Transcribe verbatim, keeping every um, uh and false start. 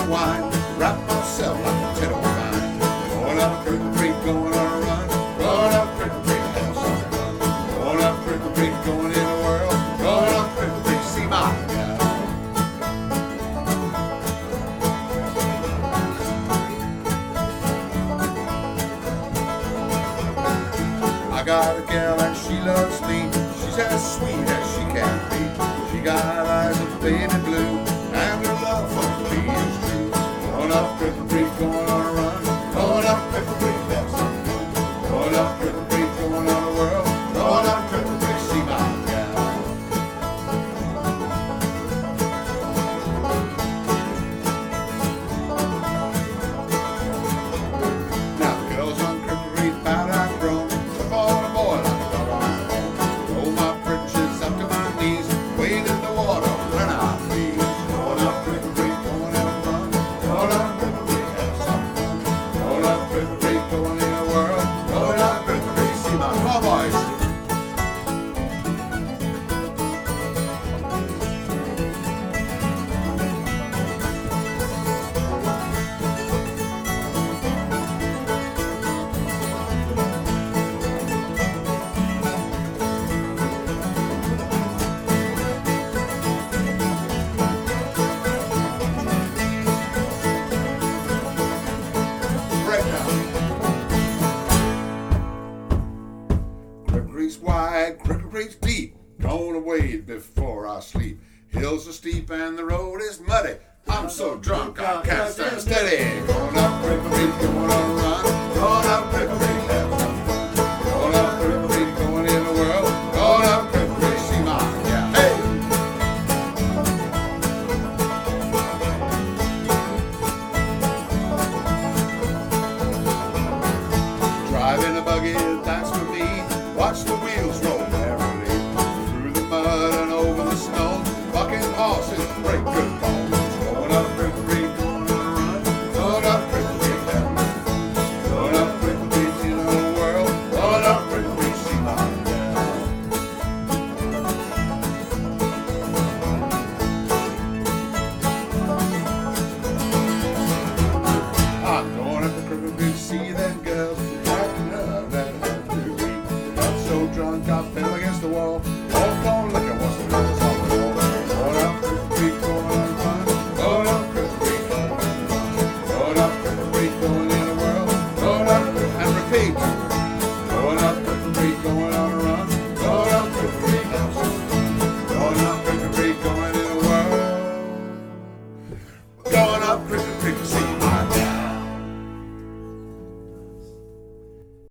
wine, wrap myself like a tin of wine. Going up Cricket Creek, going on a run. Going up Cricket Creek, have some fun. Going up Cricket Creek, going in the world. Going up Cricket Creek, see my gal. I got a gal and she loves me. She's as sweet as she can be. She got eyes of baby blue, and her love for me is true. Going up Cricket Creek, going on a run. Going up Cricket Creek, have some fun. Going up Cricket Creek, going on a world. Going up Cricket Creek, see my gal. Now the girls on Cricket Creek bout outgrown. Took on a boy like a dog on a bone. Rolled my britches up to my knees. Wade in the water when I please. Going up Cricket Creek, going in a run. Going up Cricket Creek, have some fun. Going up Cricket Creek, going in a world. Going up Cricket Creek, see my cowboys. Right now. Cricket Creek's wide, Cricket Creek's deep. Gonna wade before I sleep. Hills are steep and the road is muddy. I'm so drunk I can't stand steady. Going up Cricket Creek, going on a run. Going up Cricket Creek, have some fun. Going up Cricket Creek, going in the world. Going up Cricket Creek, see my gal. Hey! Driving a buggy, that's for me. Watch the wheels roll merrily through the mud and over the snow. Bucking horses break good bones. Going up Cricket Creek, going on a run. Going up Cricket Creek, having fun. Going up Cricket Creek, see the whole world. Going up Cricket Creek, see my gal. I'm going up to Cricket Creek, see them girls. Acting up that happy week. Got so drunk I fell against the wall. Walked on liquor was the girls on the wall. Going up Cricket Creek, going on a run. Going up Cricket Creek, having fun. Going up Cricket Creek, going in the world. Going up and repeat.